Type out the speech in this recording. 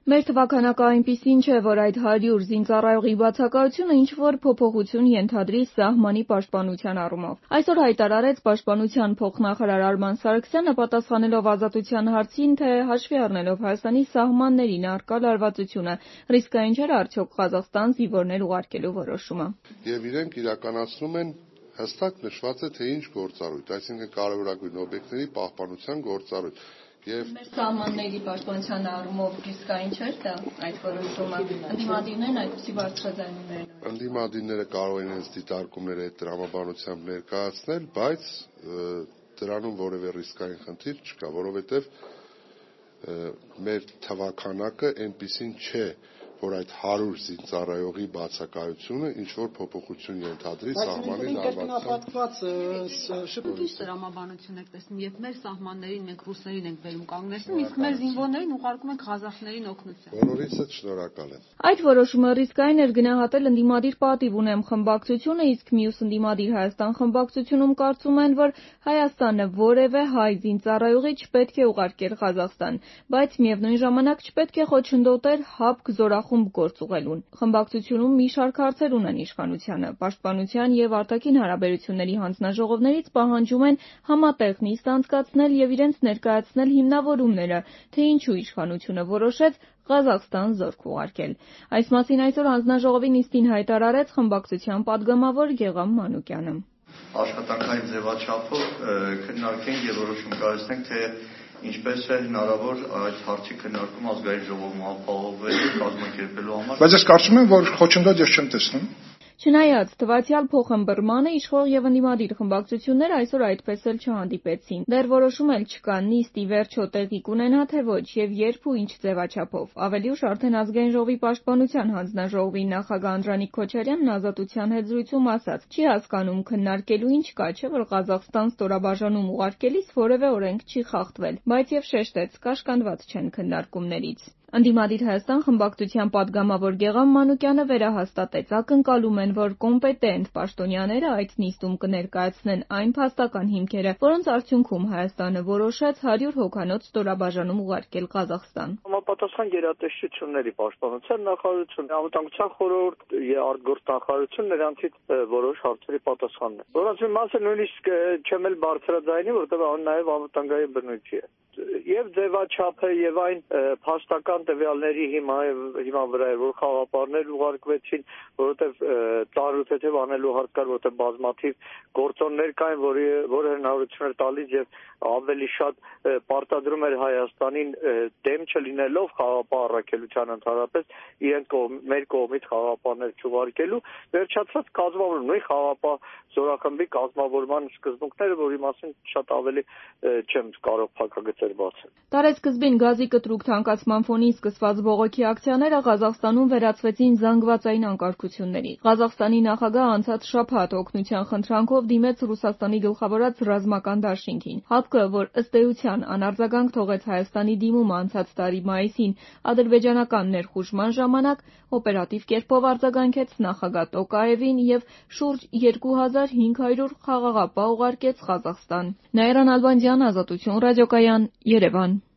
Մեր թվականակը այնպիսին չէ, որ այդ 100 զինծառայողի բացակայությունը ինչ-որ փոփոխություն ենթադրի սահմանի պաշտպանության առումով։ Այսօր հայտարարեց Պաշտպանության փոխնախարար Արման Սարգսյանը, պատասխանելով Ազատության հարցին, թե հաշվի առնելով Հայաստանի սահմաններին առկա լարվածությունը, ռիսկային չէր արդյոք Ղազախստան զինվորներ ուղարկելու որոշումը։ Եվ իրենք իրականացնում են հստակ նշված է, թե ինչ գործառույթ, այսինքն կարևորագույն օբյեկտների պահպանության գործառույթ։ Մեր սահմանների պաշտպանության առումով ռիսկային չէր դա այդ որոշումը։ Ընդդիմադիրներն այդպիսի բարձրաձայնումներ են։ Ընդդիմադիրները կարող են իրենց դիտարկումները այդ տրամաբանությամբ ներկայացնել, բայց դրանում որևէ ռիսկային խնդիր չկա, որովհետև մեր թվականակը այնպիսին չէ, որ այդ 100 զինծառայողի բացակայությունը ինչ-որ փոփոխություն ենթադրի սահմանի լարվածության։ Ճիշտ տրամաբանություն եք տեսնում, երբ մեր սահմաններին մենք ռուսներին ենք բերում կանգնեցնում, իսկ մեր զինվորներին ուղարկում ենք ղազախներին օգնության։ Բոլորիցս շնորհակալ եմ։ Այդ որոշումը ռիսկային էր գնահատել ընդդիմադիր պատիվ ունեմ խմբակցությունը, իսկ մյուս ընդդիմադիր Հայաստան խմբակցությունում կարծում են, որ Հայաստանը որևէ հայ զինծառայողի չպետք է ուղարկեր Ղազախստան, բայց միևնույն ժամանակ չպետք է խոչընդոտեր ՀԱՊԿ զորախումբ գործ ուղղելուն։ Խմբակցությունում մի շարք հարցեր ունեն իշխանությանը։ Պաշտպանության եւ արտաքին հարաբերությունների հանձնաժողովներից պահանջում են համատեղ նիստ անցկացնել եւ իրենց ներկայացնել հիմնավորումները, թե ինչու իշխանությունը որոշեց Ղազախստան զորք ուղարկել։ Այս մասին այսօր հանձնաժողովի նիստին հայտարարեց խմբակցության падգամավոր Գեղամ Մանուկյանը։ Աշխատանքային ձևաչափով քննարկենք եւ որոշում կայացնենք, թե ինչպես է հնարավոր այդ հարցի քննարկում ազգային ժողովում ապահովելու կազմակերպելու համար։ Բայց ես կարծում եմ, որ խոչընդոտ ես չեմ տեսնում։ Չնայած տվյալ փոխըմբռնմանը իշխող եւ ընդդիմադիր խմբակցությունները այսօր այդպես էլ չհանդիպեցին։ Դեռ որոշում էլ չկա նիստի վերջո տեղի կունենա թե ոչ եւ երբ ու ինչ ձևաչափով։ Ավելի ուշ արդեն ազգային ժողովի պաշտպանության հանձնաժողովի նախագահ Անդրանիկ Քոչարյանն Ազատության հետ զրույցում ասաց. չի հասկանում քննարկելու ինչ կա, չէ՞ որ Ղազախստան ստորաբաժանում ուղարկելիս որևէ օրենք չի խախտվել, բայց եւ շեշտեց կաշկանդված չեն քննարկումներից։ Ընդդիմադիր Հայաստան խմբակցության падգամավոր Գեղամ Մանուկյանը վերահաստատեց. ակնկալում են, որ կոմպետենտ պաշտոնյաները այդ նիստում կներկայացնեն այն փաստական հիմքերը, որոնց արդյունքում Հայաստանը որոշեց 100 հոգանոց ստորաբաժանում ուղարկել Ղազախստան։ Համապատասխան գերատեսչությունների պաշտպանության նախարարություն, անվտանգության խորհուրդ եւ արտգործ նախարարություն նրանցից որոշ հարցերի պատասխանն է։ Որոնց մի մասը նույնիսկ չեմ էլ բարձրաձայնի, որտեղ նաեւ անվտանգային բնույթի է։ Եվ ձևաչափը եւ այն փաստական տվյալների հիման վրա է, որ խաղապարներ ուղարկվեցին, որովհետեւ տարութեթև անելու հարկ կար, որովհետեւ բազմաթիվ գործոններ կային, որը հնարավորություն էր տալիս եւ ավելի շատ պարտադրում էր Հայաստանին դեմ չլինելով խաղապահ առաքելության ընդհանրապես իրենք մեր կողմից խաղապահներ չուղարկելու, վերջացած կազմավորում նույն խաղապահ զորախմբի կազմավորման սկզբունքները, որի մասին շատ ավելի չեմ կարող փակագծել բացել։ Տարեսկզբին գազի կտրուկ թանկացման ֆոնին սկսված բողոքի ակցիաները Ղազախստանում վերածվեցին զանգվածային անկարգությունների։ Ղազախստանի նախագահը անցած շաբաթ օգնության խնդրանքով դիմեց Ռուսաստանի գլխավորած ռազմական դաշինքին։ ՀԱՊԿ-ը, որ ըստ էության անարձագանք թողեց Հայաստանի դիմումը անցած տարի մայիսին ադրբեջանական ներխուժման ժամանակ, օպերատիվ կերպով արձագանքեց նախագահ Տոկաևին եւ շուրջ 2500 խաղաղապահ ուղարկեց Ղազախստան։ Նաիրա Նալբանդյան, Ազատություն ռադիոկայան, Երևան։